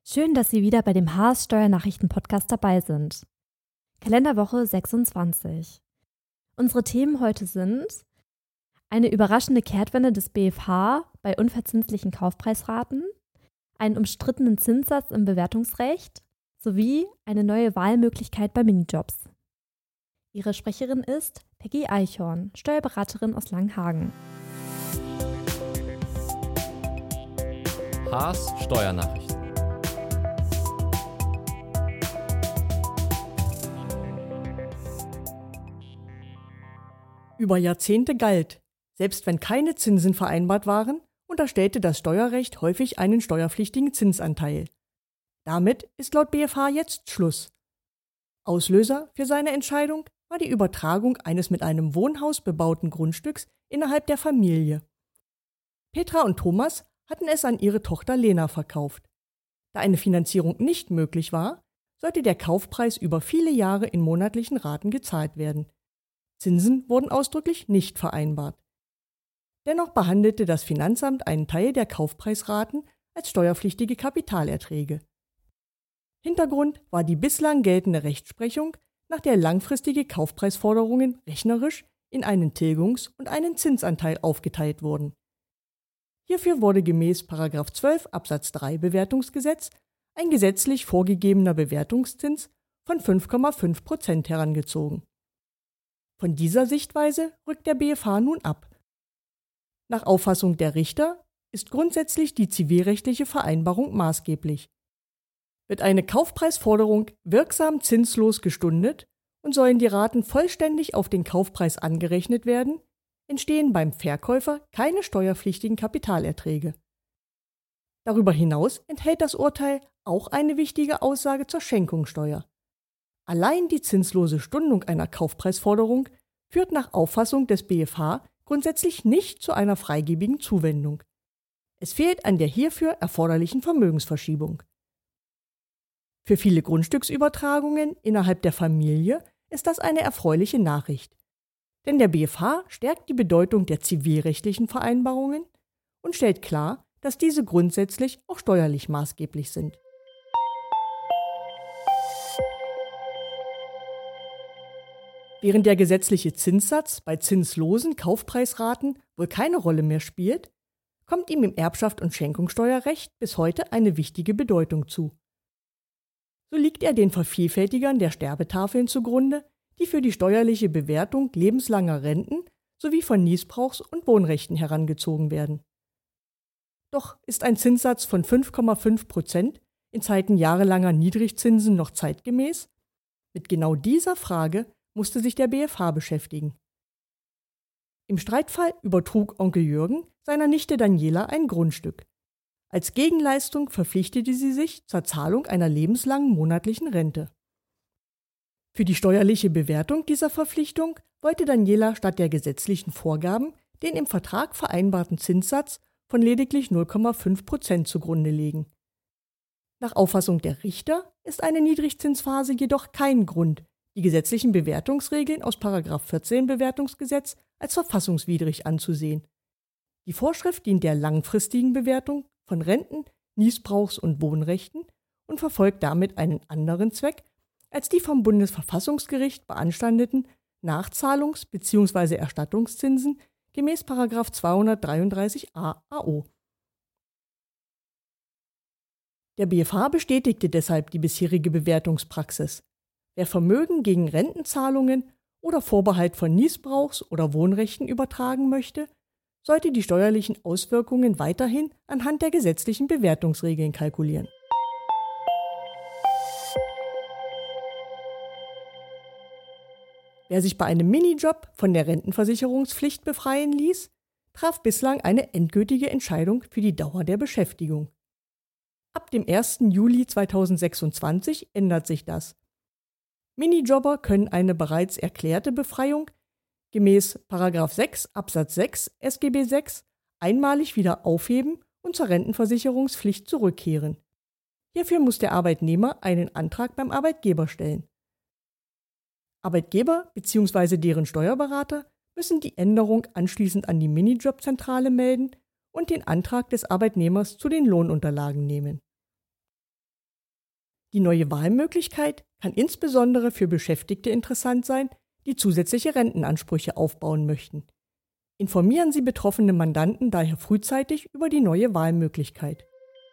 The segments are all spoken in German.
Schön, dass Sie wieder bei dem Haas Steuernachrichten-Podcast dabei sind. Kalenderwoche 26. Unsere Themen heute sind eine überraschende Kehrtwende des BFH bei unverzinslichen Kaufpreisraten, einen umstrittenen Zinssatz im Bewertungsrecht sowie eine neue Wahlmöglichkeit bei Minijobs. Ihre Sprecherin ist Peggy Eichhorn, Steuerberaterin aus Langenhagen. Haas Steuernachrichten. Über Jahrzehnte galt, selbst wenn keine Zinsen vereinbart waren, unterstellte das Steuerrecht häufig einen steuerpflichtigen Zinsanteil. Damit ist laut BFH jetzt Schluss. Auslöser für seine Entscheidung war die Übertragung eines mit einem Wohnhaus bebauten Grundstücks innerhalb der Familie. Petra und Thomas hatten es an ihre Tochter Lena verkauft. Da eine Finanzierung nicht möglich war, sollte der Kaufpreis über viele Jahre in monatlichen Raten gezahlt werden. Zinsen wurden ausdrücklich nicht vereinbart. Dennoch behandelte das Finanzamt einen Teil der Kaufpreisraten als steuerpflichtige Kapitalerträge. Hintergrund war die bislang geltende Rechtsprechung, nach der langfristige Kaufpreisforderungen rechnerisch in einen Tilgungs- und einen Zinsanteil aufgeteilt wurden. Hierfür wurde gemäß § 12 Absatz 3 Bewertungsgesetz ein gesetzlich vorgegebener Bewertungszins von 5,5% herangezogen. Von dieser Sichtweise rückt der BFH nun ab. Nach Auffassung der Richter ist grundsätzlich die zivilrechtliche Vereinbarung maßgeblich. Wird eine Kaufpreisforderung wirksam zinslos gestundet und sollen die Raten vollständig auf den Kaufpreis angerechnet werden, entstehen beim Verkäufer keine steuerpflichtigen Kapitalerträge. Darüber hinaus enthält das Urteil auch eine wichtige Aussage zur Schenkungssteuer. Allein die zinslose Stundung einer Kaufpreisforderung führt nach Auffassung des BFH grundsätzlich nicht zu einer freigebigen Zuwendung. Es fehlt an der hierfür erforderlichen Vermögensverschiebung. Für viele Grundstücksübertragungen innerhalb der Familie ist das eine erfreuliche Nachricht. Denn der BFH stärkt die Bedeutung der zivilrechtlichen Vereinbarungen und stellt klar, dass diese grundsätzlich auch steuerlich maßgeblich sind. Während der gesetzliche Zinssatz bei zinslosen Kaufpreisraten wohl keine Rolle mehr spielt, kommt ihm im Erbschaft- und Schenkungssteuerrecht bis heute eine wichtige Bedeutung zu. So liegt er den Vervielfältigern der Sterbetafeln zugrunde, die für die steuerliche Bewertung lebenslanger Renten sowie von Niesbrauchs- und Wohnrechten herangezogen werden. Doch ist ein Zinssatz von 5,5% in Zeiten jahrelanger Niedrigzinsen noch zeitgemäß? Mit genau dieser Frage musste sich der BFH beschäftigen. Im Streitfall übertrug Onkel Jürgen seiner Nichte Daniela ein Grundstück. Als Gegenleistung verpflichtete sie sich zur Zahlung einer lebenslangen monatlichen Rente. Für die steuerliche Bewertung dieser Verpflichtung wollte Daniela statt der gesetzlichen Vorgaben den im Vertrag vereinbarten Zinssatz von lediglich 0,5% zugrunde legen. Nach Auffassung der Richter ist eine Niedrigzinsphase jedoch kein Grund, die gesetzlichen Bewertungsregeln aus § 14 Bewertungsgesetz als verfassungswidrig anzusehen. Die Vorschrift dient der langfristigen Bewertung von Renten, Niesbrauchs- und Wohnrechten und verfolgt damit einen anderen Zweck als die vom Bundesverfassungsgericht beanstandeten Nachzahlungs- bzw. Erstattungszinsen gemäß § 233a AO. Der BFH bestätigte deshalb die bisherige Bewertungspraxis. Wer Vermögen gegen Rentenzahlungen oder Vorbehalt von Niesbrauchs- oder Wohnrechten übertragen möchte, sollte die steuerlichen Auswirkungen weiterhin anhand der gesetzlichen Bewertungsregeln kalkulieren. Wer sich bei einem Minijob von der Rentenversicherungspflicht befreien ließ, traf bislang eine endgültige Entscheidung für die Dauer der Beschäftigung. Ab dem 1. Juli 2026 ändert sich das. Minijobber können eine bereits erklärte Befreiung gemäß § 6 Absatz 6 SGB 6 einmalig wieder aufheben und zur Rentenversicherungspflicht zurückkehren. Hierfür muss der Arbeitnehmer einen Antrag beim Arbeitgeber stellen. Arbeitgeber bzw. deren Steuerberater müssen die Änderung anschließend an die Minijobzentrale melden und den Antrag des Arbeitnehmers zu den Lohnunterlagen nehmen. Die neue Wahlmöglichkeit kann insbesondere für Beschäftigte interessant sein, die zusätzliche Rentenansprüche aufbauen möchten. Informieren Sie betroffene Mandanten daher frühzeitig über die neue Wahlmöglichkeit.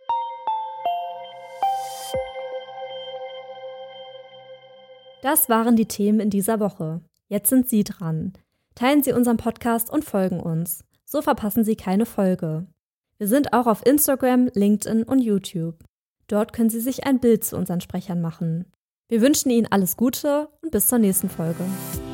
Das waren die Themen in dieser Woche. Jetzt sind Sie dran. Teilen Sie unseren Podcast und folgen uns. So verpassen Sie keine Folge. Wir sind auch auf Instagram, LinkedIn und YouTube. Dort können Sie sich ein Bild zu unseren Sprechern machen. Wir wünschen Ihnen alles Gute und bis zur nächsten Folge.